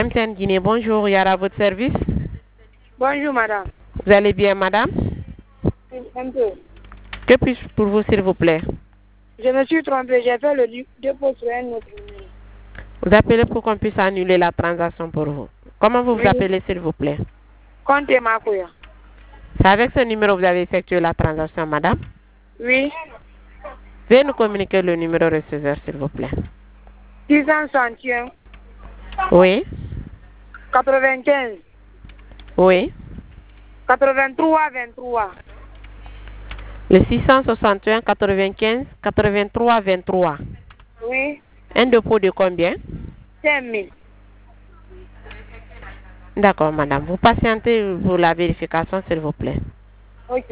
MTN Guinée, bonjour, Yara, à votre service. Bonjour, madame. Vous allez bien, madame? Un peu. Que puis-je pour vous, s'il vous plaît? Je me suis trompé, j'ai fait le dépôt sur un autre numéro. Vous appelez pour qu'on puisse annuler la transaction pour vous. Comment vous vous appelez, s'il vous plaît? Compte Makoya. C'est avec ce numéro que vous avez effectué la transaction, madame? Oui. Veuillez nous communiquer le numéro receveur, s'il vous plaît. 661. Oui. 95. Oui. 83 23. Le 661 95 83 23. Oui. Un dépôt de combien? 5 000. D'accord, madame. Vous patientez pour la vérification, s'il vous plaît. Ok.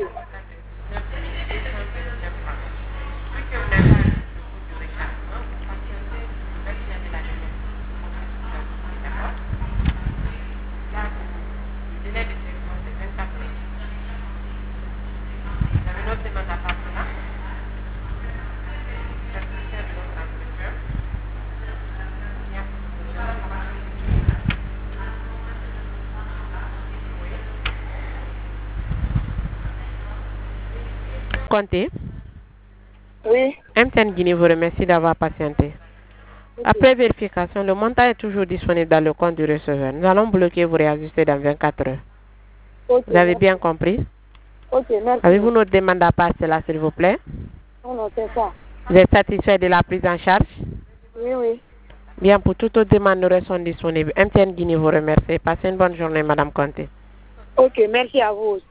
Comptez. Oui. MTN Guinée vous remercie d'avoir patienté. Après vérification, le montant est toujours disponible dans le compte du receveur. Nous allons bloquer vous réajuster dans 24 heures. Ok, Vous avez merci. bien compris? Ok, merci. Avez-vous notre demande à part cela, s'il vous plaît? Non, c'est ça. Vous êtes satisfait de la prise en charge? Oui, oui. Bien, pour toute autre demande, nous restons disponibles. MTN Guinée vous remercie. Passez une bonne journée, madame Conté. Ok, merci à vous aussi.